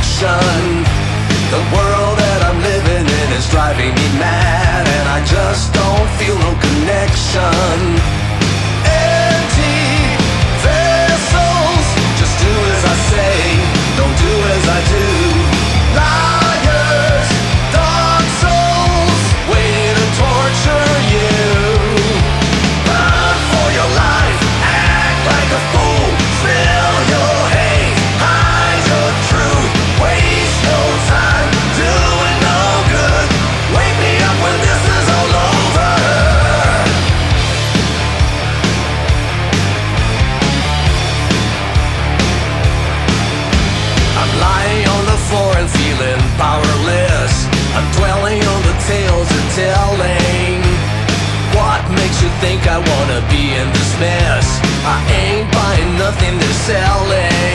connection. The world that I'm living in is driving me mad, and I just don't feel no connection. Empty vessels, just do as I say, don't do as I do. Liars, dark souls, waiting to torture you. Run for your life, act like a fool, spill your hate, hide your truth, waste no time, doing no good. Wake me up when this is all over. I'm lying on the floor and feeling powerless. I'm dwelling on the tales they're telling. What makes you think I wanna be in this mess? I ain't buying nothing they're selling.